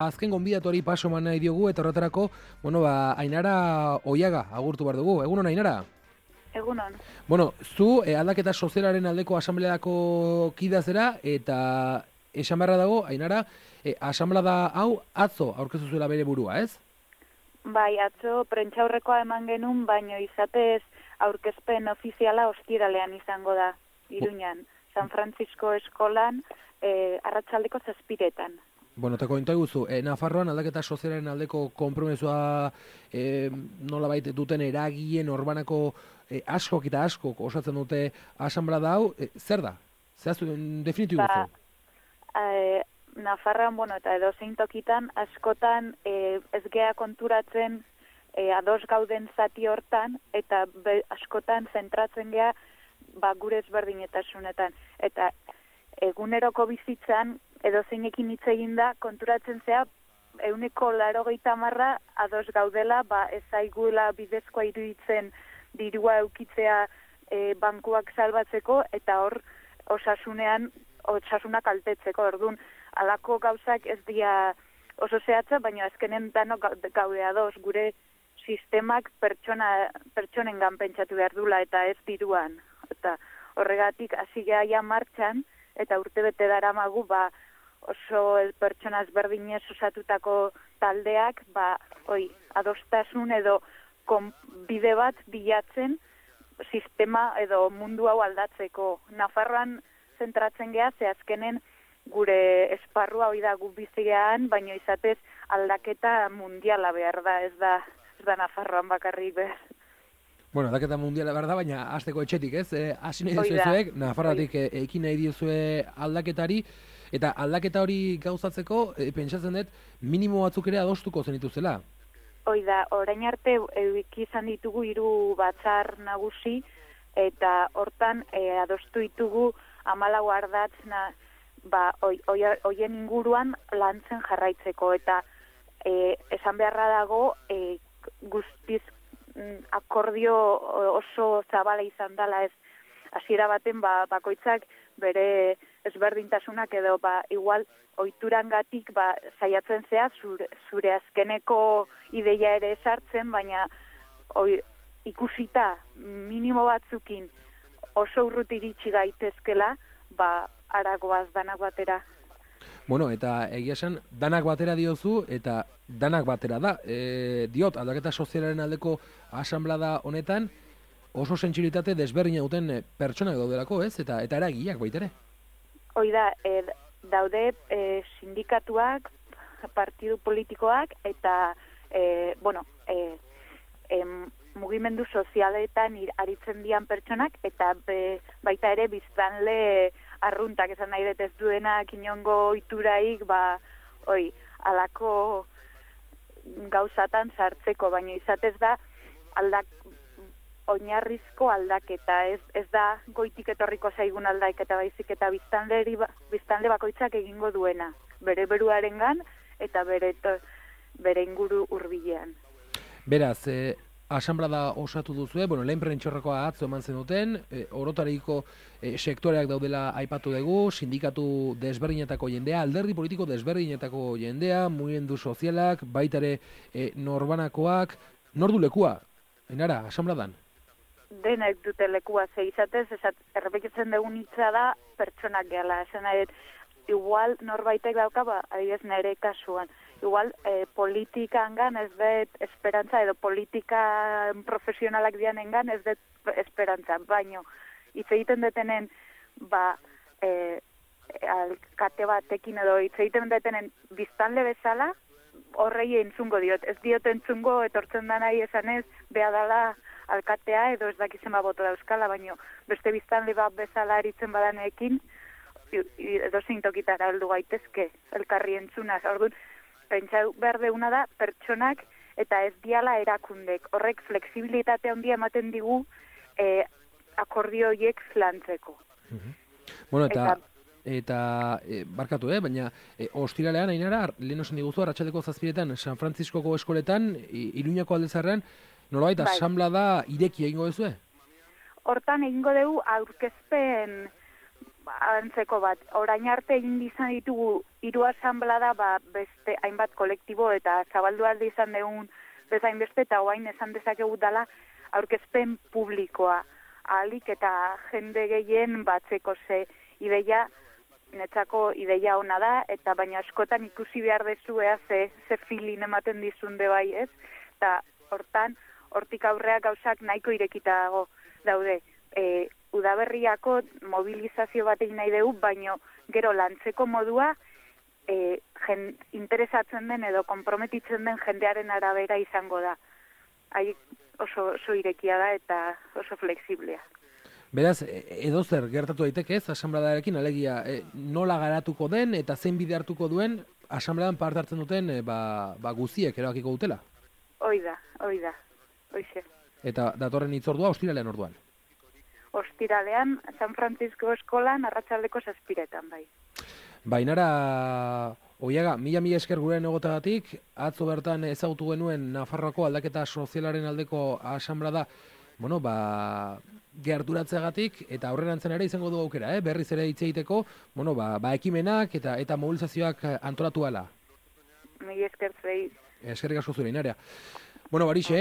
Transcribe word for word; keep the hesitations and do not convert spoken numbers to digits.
Azken gonbidatuari paso eman nahi diogu eta horretarako, bueno, ba, Ainara Oiaga agurtu behar dugu. Egunon, Ainara? Egunon. Bueno, zu eh, aldaketa sozialaren aldeko asambleako kidea zera eta esan beharra dago, Ainara, eh, asamblea hau atzo aurkeztu zuela bere burua, ez? Bai, atzo prentxaurrekoa eman genuen, baino izatez aurkezpen ofiziala ostiralean izango da, Iruñan, San Francisco eskolan, eh, arratsaldeko zazpiretan. Bueno, te kointo eguzu, e, Nafarroan aldaketa sozialaren aldeko konpromesua e, nola baita duten eragien orbanako e, askok eta askok osatzen dute asamblea hau, e, zer da? Zehaztu, definitu ba, duzu? E, Nafarroan, bueno, eta edo zein tokitan, askotan e, ez gea konturatzen e, ados gauden zati hortan, eta be, askotan zentratzen gea ba, gure ezberdinetasunetan. Eta eguneroko bizitzan, edo zeinekin hitz egin da, konturatzen zea, euneko laro gehieta marra ados gaudela, ba, ez aiguela bidezkoa iruditzen dirua eukitzea e, bankuak salbatzeko, eta hor osasunean, osasunak altetzeko, orduan, alako gauzak ez dira oso zehatza, baina azkenen danok gaude ados, gure sistemak pertsona, pertsonengan pentsatu behar dula, eta ez diruan. Eta horregatik hasi geha martxan, eta urtebete daramagu, ba, oso pertsona ezberdinez osatutako taldeak, ba, oi, adostasun edo bide bat bilatzen sistema edo mundu hau aldatzeko. Nafarroan zentratzen geha, ze azkenen gure esparrua hoi da gu bizigean, baina izatez aldaketa mundiala behar da, ez da, ez da Nafarroan bakarrik behar. Bueno, aldaketa mundiala behar da, baina hasteko etxetik, ez? E, hasi nahi dizuezuek, Nafarroatik e, ekin nahi diozue aldaketari, eta aldaketa hori gauzatzeko, e, pentsatzen dut, minimo batzuk ere adostuko zenituzela. Hoi da, orain arte euk izan ditugu hiru batzar nagusi, eta hortan e, adostu ditugu hamalau ardatz na, ba, hoien inguruan lantzen jarraitzeko, eta e, esan beharra dago e, guztiz m, akordio oso zabala izan dela, ez hasiera baten ba, bakoitzak bere ezberdintasunak edo ba, igual ohiturangatik ba, saiatzen zea zure, zure azkeneko ideia ere esartzen, baina oi, ikusita minimo batzukin oso urruti iritsi gaitezkela, ba, aragoaz danak batera. Bueno, eta egia esan, danak batera diozu, eta danak batera da. E, diot, aldaketa sozialaren aldeko asamblea honetan, oso sentsibilitate desberdina duten pertsonak daudelako, ez? Eta eta eragileak baita ere. Hoi da, e, daude e, sindikatuak, partidu politikoak, eta, e, bueno, e, e, mugimendu sozialetan aritzen dian pertsonak, eta be, baita ere biztanle arruntak esan nahi dut ez duenak inongo ituraik, ba, oi, alako gauzatan sartzeko, baina izatez da aldak, oinarrizko aldaketa, ez, ez da goitik etorriko zaigun aldaketa, baizik eta biztanle, biztanle bakoitzak egingo duena, bere beruarengan eta bere, to, bere inguru hurbilean. Beraz, eh, asamblea osatu duzue, bueno, lehen prentxorrekoa atzo eman zen duten, e, orotariko e, sektoreak daudela aipatu dugu, sindikatu desberdinetako jendea, alderdi politiko desberdinetako jendea, mugimendu sozialak, baitare e, norbanakoak, nordu lekua, Ainara, asamblean? Denek dute lekua, ze izatez, errepekitzen dugun hitza da pertsonak gehala, esan nahi, igual norbaitek dauka, ba, adibidez nire kasuan, igual eh, politikangan ez dut esperantza, edo politika profesionalak dianengan ez dut esperantza, baino hitz egiten detenen ba, eh, alkate batekin edo hitz egiten detenen biztanle bezala, horrei entzungo diot, ez diot entzungo etortzen da nahi esanez, beha dala alkatea edo ez dakizema boto dauzkala, baino beste biztanle bat bezala aritzen badaneekin, edo zintokitara heldu gaitezke, elkarri entzunaz. Orduan, pentsa behar deuna da, pertsonak eta ez diala erakundek. Horrek fleksibilitate handia ematen digu eh, akordio horiek lantzeko. Uh-huh. Bueno, eta... eta... Eta, e, barkatu, eh? baina e, ostiralean, Ainara, lehen osan diguzu, arratsaldeko zazpiretan, San Franciscoko eskoletan, Iruñako aldezarrean, nolabait, bai. Asamblea da ireki egingo duzue? Hortan egingo dugu aurkezpen antzeko bat. Orain arte egin izan ditugu hiru asanblada, ba, beste hainbat kolektibo eta zabaldu alde izan dugun bezain beste, eta oain esan dezakegu dala aurkezpen publikoa. Ahalik eta jende gehien batzeko ze ideia, netzako ideia ona da, eta baina askotan ikusi behar dezu ea ze, ze filin ematen dizunde bai, ez? Eta hortan, hortik aurrea gauzak nahiko irekita dago daude. E, udaberriako mobilizazio bat egin nahi dugu, baino gero lantzeko modua e, jen, interesatzen den edo konprometitzen den jendearen arabera izango da. Hai oso, oso irekia da eta oso flexiblea. Beraz, edozer gertatu daiteke ez, asanbladarekin, alegia, e, nola garatuko den eta zein bide hartuko duen asanbladan parte hartzen duten e, ba, ba guziek erabakiko dutela? Hoi da, hoi da, hoize. Eta datorren hitzordua ostiralean orduan? Ostiralean, San Francisco eskolan, arratsaldeko zazpiretan, bai. Bainara, Oiaga, mila mila esker gurean egotagatik, atzo bertan ezagutu genuen Nafarroako aldaketa sozialaren aldeko asanblada, bueno, ba, gerturatzeagatik, eta aurrerantzen ere izango du aukera, eh? Berriz ere hitz egiteko, bueno, ba, ba ekimenak eta eta mobilizazioak antolatu ala. Mila esker zei. Eskerrik asko zure, Inaria. Bueno, Barixe,